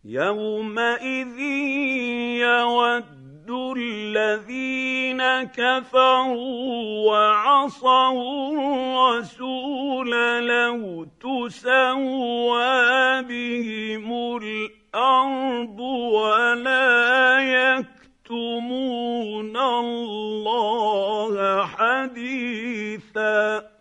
يومئذ يود الذين كفروا وعصوا الرسول لو تسوى بهم الأرض ولا يكتمون الله حديثا.